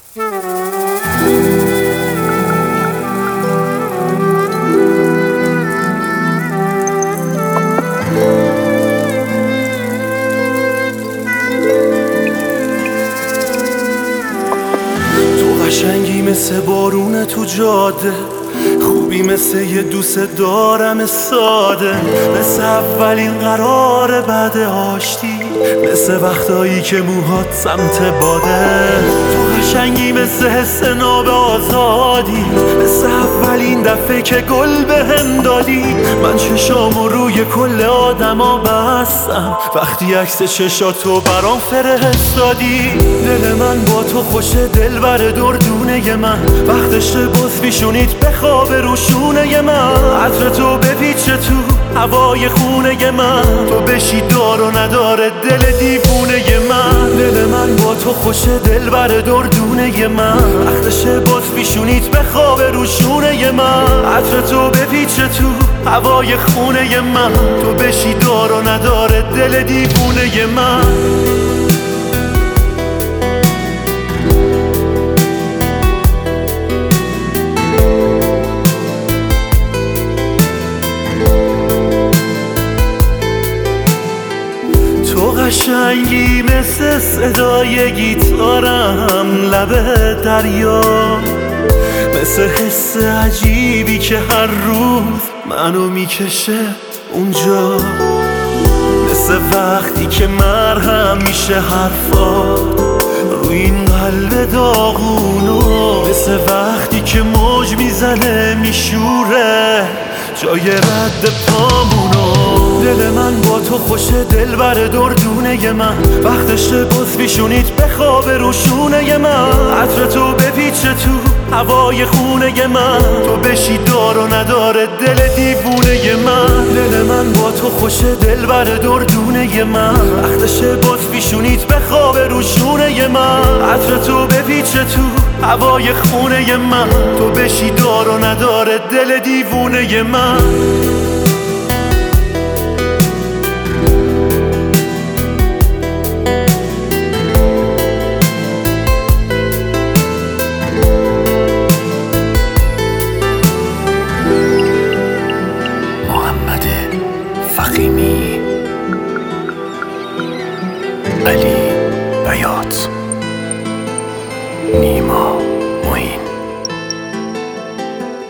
قشنگی مثل بارون تو جاده، خوبی مثل یه دوست دارم ساده، مثل اولین قرار بعد آشتی، مثل وقتایی که موهات سمت باده. تو قشنگی مثل حس ناب آزادی، مثل اولین دفعه که گل بهم دادی. من چشامو روی کل آدما بستم وقتی عکس چشاتو برام فرستادی. دل من با تو خوشه، دلبر دردونه من، وقتشه باز پیشونیت بخوابه رو شونه من. عطر تو بپیچه تو هوای خونه من، تو بشی دار و نداره دل دیوونه من. دل من با تو خوشه، دلبر دردونه من، وقتشه باز پیشونیت بخوابه رو شونه من. عطر تو بپیچه تو هوای خونه من، تو بشی دار و نداره دل دیوونه من. تو قشنگی مثل صدای گیتارم لب دریا، مثل حس عجیبی که هر روز منو میکشه اونجا، مثل وقتی که مرهم میشه حرفات روی این قلب داغونو، مثل وقتی که موج میزنه میشوره جای رد پامونو. دل من با تو خوشه، دلبر دردونه من، وقتشه باز پیشونیت بخوابه رو شونه من. عطر تو بپیچه تو هوای خونه من، تو بشی دار و نداره دل دیوونه من. دل من با تو خوشه، دلبر دردونه من، وقتشه باز پیشونیت بخوابه رو شونه من. عطر تو بپیچه تو هوای خونه من، تو بشی دار و نداره دل دیوونه من. علی